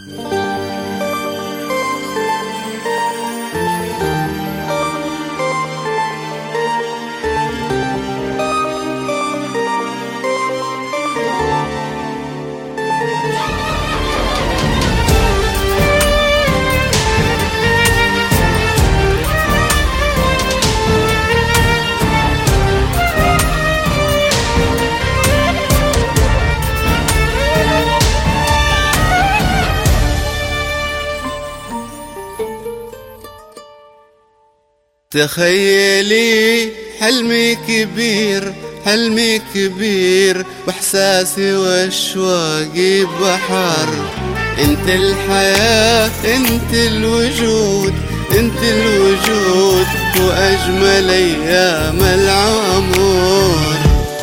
تخيلي حلمي كبير، حلمي كبير، واحساسي واشواقي بحر. انت الحياة، انت الوجود، انت الوجود، واجمل ايام العمر.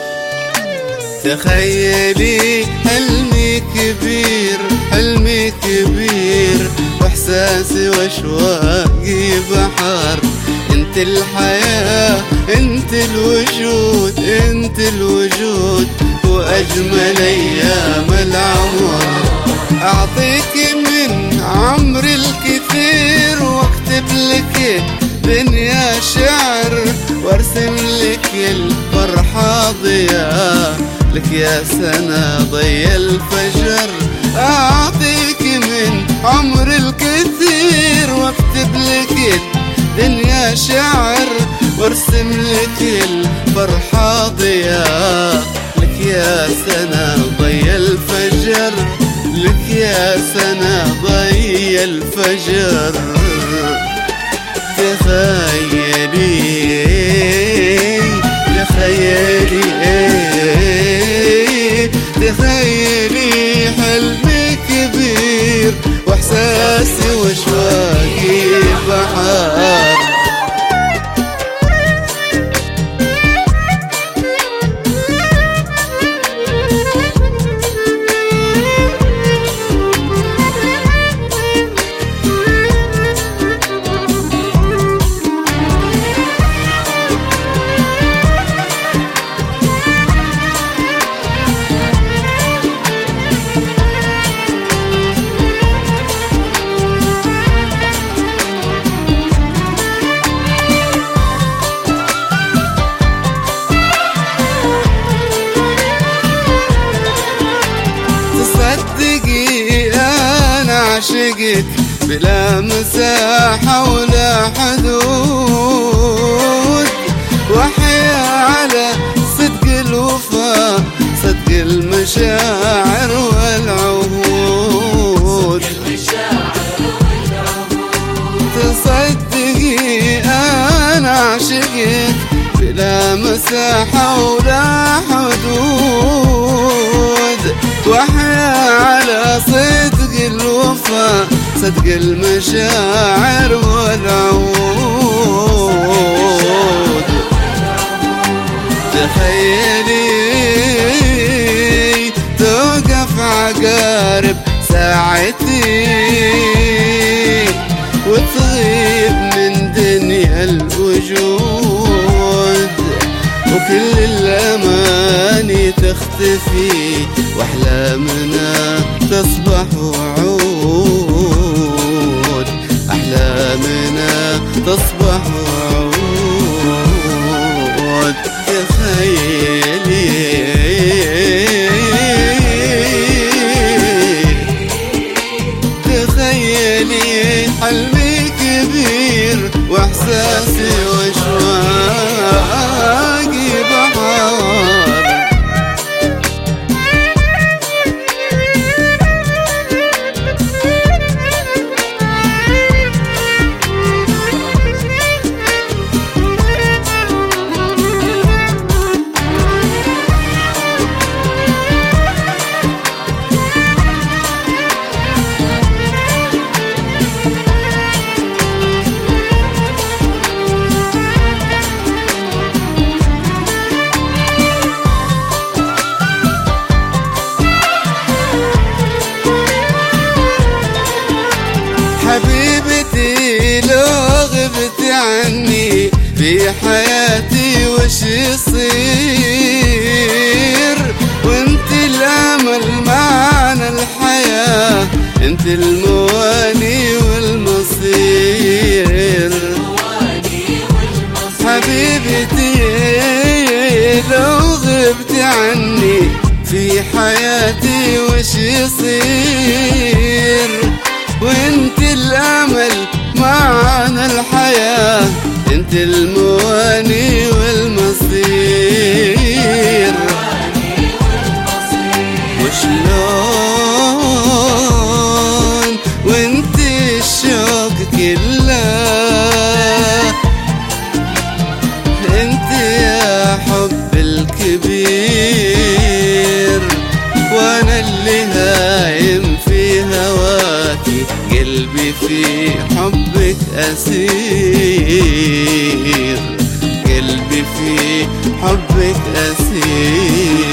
تخيلي حلمي كبير، حلمي كبير، واحساسي واشواقي بحر. انت الحياة، انت الوجود، انت الوجود، واجمل ايام العمر. اعطيك من عمري الكثير، واكتب لك دنيا شعر، وارسم لك الفرحة ضياء، لك يا سنة ضي الفجر. اعطيك من عمري الكثير، واكتب لك دنيا شعر، وارسم لك الفرحة ضياء، لك يا سنة ضي الفجر، لك يا سنة ضي الفجر. تخيلي، تخيلي، تخيلي حلمي كبير، واحساسي واشواقي بحر. عشقك بلا مساحة ولا حدود، وحيا على صدق الوفاء، صدق المشاعر والعهود. تصدقي أنا عشقك بلا مساحة ولا حدود، وحيا على صدق الوفاء، صدق المشاعر والعهود. تخيلي توقف عقارب ساعتي، وتغيب من دنيا الوجود، وكل الأماني تختفي، وأحلامنا تصبح وعود، أحلامنا تصبح وعود. تخيلي، تخيلي حلمي كبير، واحساسي واشواقي بحر. حبيبتي لو غبت عني في حياتي وش يصير، وانت الامل معنا الحياة، انت حياتي وش يصير، وانت الامل معنا الحياة، انت المواني والمصير. وشلون وانت الشوق كله، انت يا حب الكبير، وانا اللي هايم في هواكي، قلبي في حبك اسير، قلبي في حبك اسير.